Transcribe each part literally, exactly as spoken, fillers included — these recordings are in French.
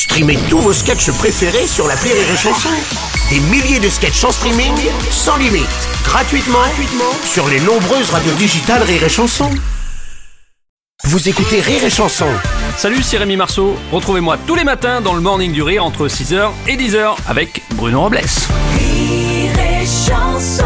Streamez tous vos sketchs préférés sur l'appli Rire et Chanson. Des milliers de sketchs en streaming, sans limite, gratuitement, gratuitement sur les nombreuses radios digitales Rire et Chanson. Vous écoutez Rire et Chanson. Salut, c'est Rémi Marceau. Retrouvez-moi tous les matins dans le Morning du Rire entre six heures et dix heures avec Bruno Robles. Rire et Chanson.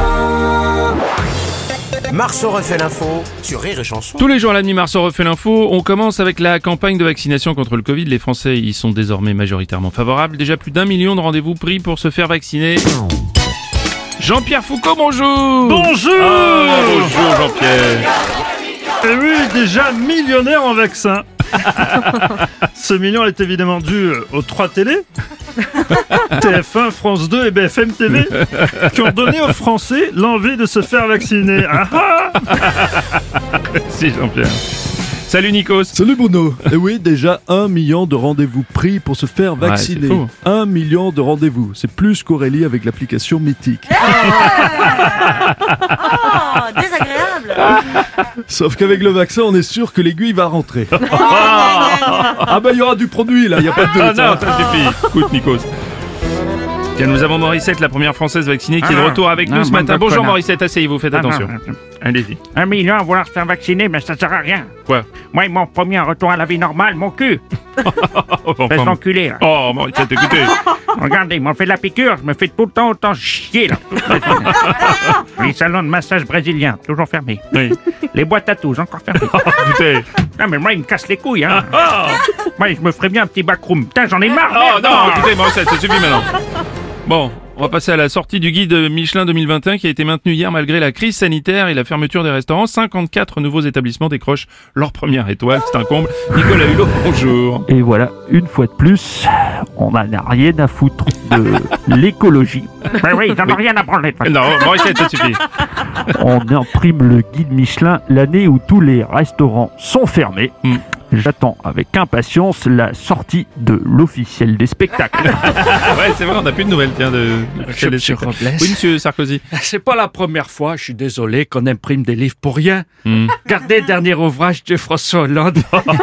Marceau refait l'info sur Rire et Chanson. Tous les jours à la demi, Marceau refait l'info. On commence avec la campagne de vaccination contre le Covid. Les Français y sont désormais majoritairement favorables. Déjà plus d'un million de rendez-vous pris pour se faire vacciner. Jean-Pierre Foucault, bonjour. Bonjour. Ah, bonjour Jean-Pierre. Et oui, déjà millionnaire en vaccin. Ce million est évidemment dû aux trois télés, T F un, France deux et B F M T V, qui ont donné aux Français l'envie de se faire vacciner. Ah ah. Merci Jean-Pierre. Salut Nikos. Salut Bruno. Et oui, déjà un million de rendez-vous pris pour se faire vacciner. Ouais, un million de rendez-vous. C'est plus qu'Aurélie avec l'application Mythique. Oh, désagréable. Sauf qu'avec le vaccin, on est sûr que l'aiguille va rentrer. Ah bah il y aura du produit là, il n'y a pas de doute. Ah non, ça suffit. Écoute Nikos. Tiens, nous avons Morissette, la première française vaccinée, qui est de retour avec nous ce matin. Bonjour Morissette, asseyez-vous, faites attention. Allez-y. Un million à vouloir se faire vacciner, mais ça sert à rien. Quoi? Moi, ils m'ont promis un retour à la vie normale, mon cul. Fais l'enculé, là. Oh Morissette, écoutez. Regardez, ils m'ont fait la piqûre, je me fais tout le temps autant chier, là. Les salons de massage brésiliens, toujours fermés. Oui. Les boîtes à touches, encore fermées. Écoutez. Non, mais moi, ils me cassent les couilles, hein. Moi, je me ferais bien un petit backroom. Putain, j'en ai marre. Oh merde. non, écoutez Morissette, ça suffit maintenant. Bon, on va passer à la sortie du guide Michelin deux mille vingt et un qui a été maintenu hier malgré la crise sanitaire et la fermeture des restaurants. cinquante-quatre nouveaux établissements décrochent leur première étoile, c'est un comble. Nicolas Hulot, bonjour. Et voilà, une fois de plus, on n'en a rien à foutre de l'écologie. Ben oui, j'en ai rien à branler. de toute façon. Non, Morissette, ça suffit. On imprime le guide Michelin l'année où tous les restaurants sont fermés. Mm. J'attends avec impatience la sortie de l'officiel des spectacles. Ouais, c'est vrai, on n'a plus de nouvelles, tiens, de... Monsieur, monsieur Robles. Oui, monsieur Sarkozy. C'est pas la première fois, je suis désolé, qu'on imprime des livres pour rien. Mm. Regardez le dernier ouvrage de François Hollande.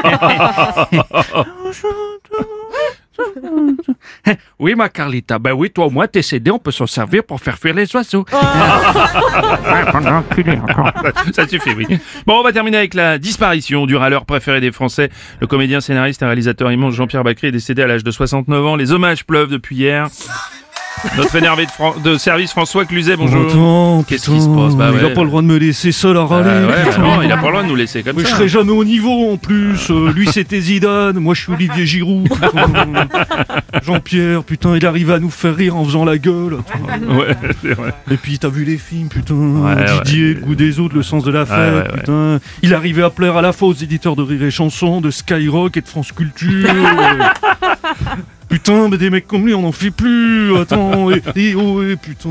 Oui, ma Carlita, ben oui, toi au moins, tes C D, on peut s'en servir pour faire fuir les oiseaux. Ouais, pendant enculé, encore. Ça suffit, oui. Bon, on va terminer avec la disparition du râleur préféré des Français. Le comédien, scénariste et réalisateur immense Jean-Pierre Bacri est décédé à l'âge de soixante-neuf ans. Les hommages pleuvent depuis hier. Notre énervé de, Fran- de service François Cluzet, bonjour. Attends, Qu'est-ce qui se passe? Bah il ouais. a pas le droit de me laisser seul à râler. Euh, ouais, bah putain. non, il a pas le droit de nous laisser comme Mais je ça. serai jamais au niveau en plus. Euh, lui c'était Zidane, moi je suis Olivier Giroud. putain. Jean-Pierre, putain, il arrive à nous faire rire en faisant la gueule. Attends. Ouais, c'est vrai. Et puis t'as vu les films, putain. Ouais, Didier, ouais. le goût des autres, le sens de la fête, ouais, ouais. putain. Il arrivait à plaire à la fois aux éditeurs de Rire et Chanson, de Skyrock et de France Culture. Putain, mais des mecs comme lui, on n'en fait plus. Attends, et, et oh, et putain.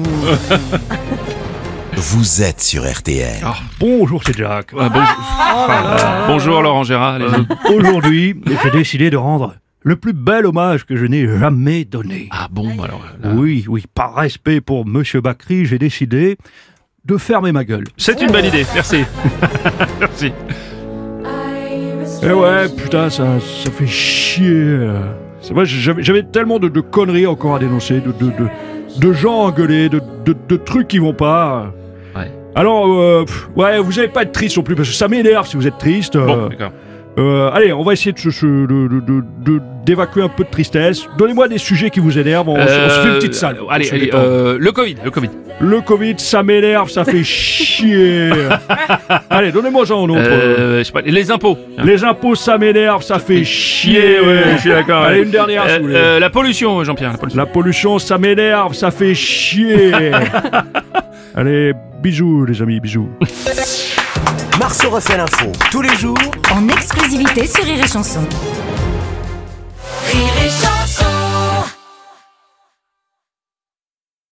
Vous êtes sur R T L. Bonjour, c'est Jack. Ah, bonjour. Bonjour Laurent Gérard. allez-y. Aujourd'hui, j'ai décidé de rendre le plus bel hommage que je n'ai jamais donné. Ah bon, alors là... Oui, oui, par respect pour Monsieur Bacri, j'ai décidé de fermer ma gueule. C'est une bonne idée, merci. Merci. Eh ouais, putain, ça, ça fait chier. C'est vrai, j'avais, j'avais tellement de, de conneries encore à dénoncer, de, de, de, de gens engueulés, de, de, de trucs qui vont pas. Ouais. Alors, euh, pff, ouais, vous allez pas être triste non plus, parce que ça m'énerve si vous êtes triste. Bon, euh, d'accord. euh, allez, on va essayer de, se- se- de, de, de, de- d'évacuer un peu de tristesse. Donnez-moi des sujets qui vous énervent, on, se- on se fait une petite salle. Euh, Allez, On se allez détend. euh, le Covid, le Covid. Le Covid, ça m'énerve, ça fait chier. Allez, donnez-moi ça en autre. Euh, je sais pas, les impôts. Les impôts, ça m'énerve, ça fait chier. ouais, je suis d'accord. Allez, ouais. une dernière, Euh, si vous voulez. euh, la pollution, Jean-Pierre, la pollution. La pollution, ça m'énerve, ça fait chier. Allez, bisous les amis, bisous. Marceau refait l'info tous les jours En exclusivité sur Rire et Chanson. Rire et Chanson.